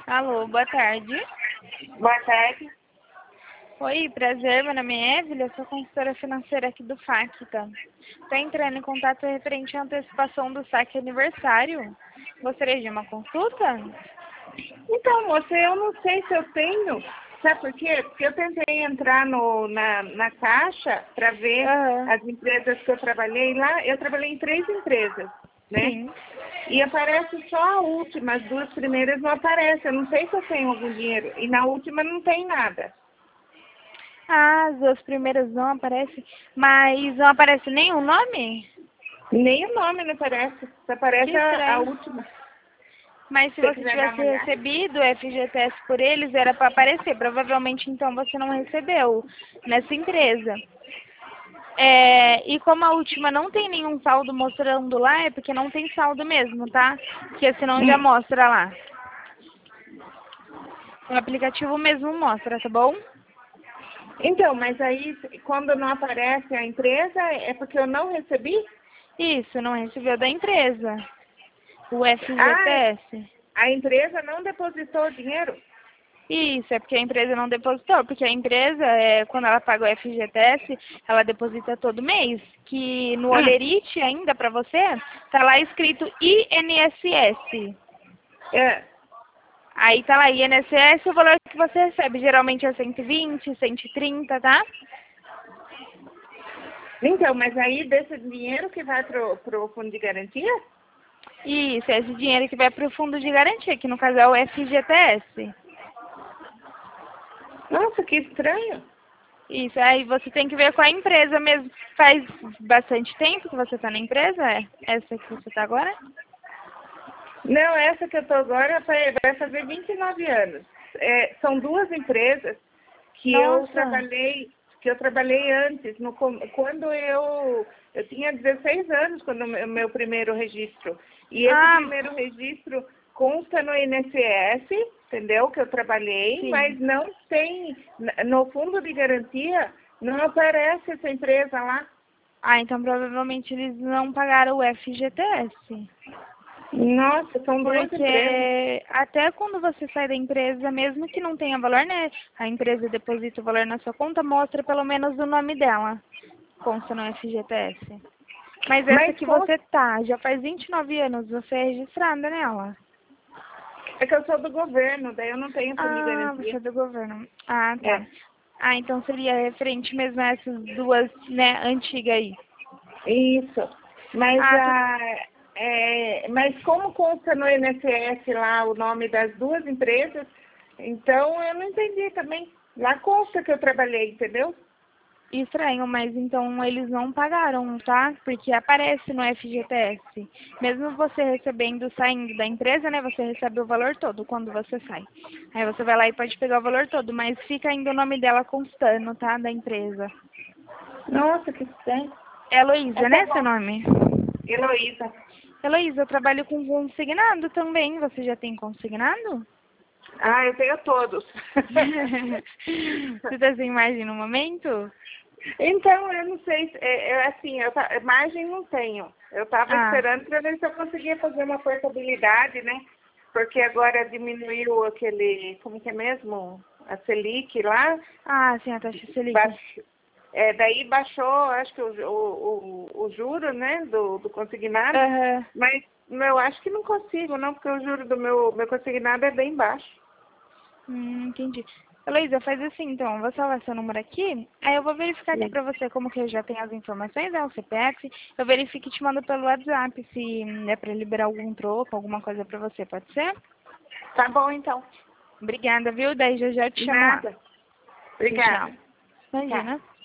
Alô, boa tarde. Boa tarde. Oi, prazer, meu nome é Evelyn, eu sou consultora financeira aqui do FACTA. Estou entrando em contato referente à antecipação do saque aniversário. Gostaria de uma consulta? Então, moça, eu não sei se eu tenho. Sabe por quê? Porque eu tentei entrar na Caixa para ver Aham. as empresas que eu trabalhei lá. Eu trabalhei em 3 empresas, né? Sim. E aparece só a última, as 2 primeiras não aparecem. Eu não sei se eu tenho algum dinheiro. E na última não tem nada. Ah, as duas primeiras não aparecem, mas não aparece nenhum nome? Nem o nome não aparece. Só Que aparece a estranho. última. Mas se Se você você quiser dar tivesse uma olhada. recebido o FGTS por eles, era para aparecer. Provavelmente, então, você não recebeu nessa empresa. E como a última não tem nenhum saldo mostrando lá, é porque não tem saldo mesmo, tá? Porque senão já mostra lá. O aplicativo mesmo mostra, tá bom? Então, mas aí quando não aparece a empresa, é porque eu não recebi? Isso, não recebeu da empresa. O Ah, FGTS. a empresa não depositou o dinheiro? Isso, é porque a empresa não depositou, porque a empresa, quando ela paga o FGTS, ela deposita todo mês, que no Olerite ainda para você, tá lá escrito INSS. É. Aí tá lá INSS, o valor que você recebe, geralmente é 120, 130, tá? Então, mas aí desse dinheiro que vai pro fundo de garantia? Isso, é esse dinheiro que vai para o fundo de garantia, que no caso é o FGTS. Nossa, que estranho. Isso, aí você tem que ver com a empresa mesmo. Faz bastante tempo que você está na empresa? É essa que você está agora? Não, essa que eu tô agora vai fazer 29 anos. É, são 2 empresas que Nossa, eu trabalhei antes, quando eu tinha 16 anos, quando o meu primeiro registro. E esse ah, primeiro registro consta no INSS, entendeu? Que eu trabalhei, sim. mas não tem, no fundo de garantia, não aparece essa empresa lá. Ah, então provavelmente eles não pagaram o FGTS. Nossa, são 2 empresas. Porque até quando você sai da empresa, mesmo que não tenha valor, né? A empresa deposita o valor na sua conta, mostra pelo menos o nome dela. Consta no FGTS. Mas essa Mas que consta, você tá, já faz 29 anos, você é registrada nela. é que eu sou do governo, daí eu não tenho fundo de Ah, você garantia. é do governo. Ah, tá. É. Ah, então seria referente mesmo a essas duas, né, antigas aí. Isso. Mas, Ah, mas como consta no INSS lá o nome das 2 empresas, então eu não entendi também. Lá consta que eu trabalhei, entendeu? estranho, mas então eles não pagaram, tá? Porque aparece no FGTS. Mesmo você recebendo, saindo da empresa, né? Você recebe o valor todo quando você sai. Aí você vai lá e pode pegar o valor todo, mas fica ainda o nome dela constando, tá? Da empresa. Nossa, que estranho. É Heloísa, Tá né, seu bom. nome? Heloísa. Heloísa, eu trabalho com consignado também. Você já tem consignado? Ah, eu tenho todos. Você está sem imagem no momento? Então, eu não sei, assim, margem não tenho. Eu estava Ah, esperando para ver se eu conseguia fazer uma portabilidade, né? Porque agora diminuiu aquele, como que é mesmo? A Selic lá, sim, a taxa Selic. baixou, daí baixou, acho que o juro, né, do consignado, Aham. mas eu acho que não consigo, não, porque o juro do meu consignado é bem baixo. Entendi. Heloísa, faz assim então, eu vou salvar seu número aqui, aí eu vou verificar aqui pra você como que eu já tenho as informações, né, o CPF, eu verifico e te mando pelo WhatsApp se é pra liberar algum troco, alguma coisa pra você, pode ser? Tá bom, então. Obrigada, viu? Daí já já eu te chamo lá. Nada. Tchau, tchau. Obrigada. Tá. Imagina.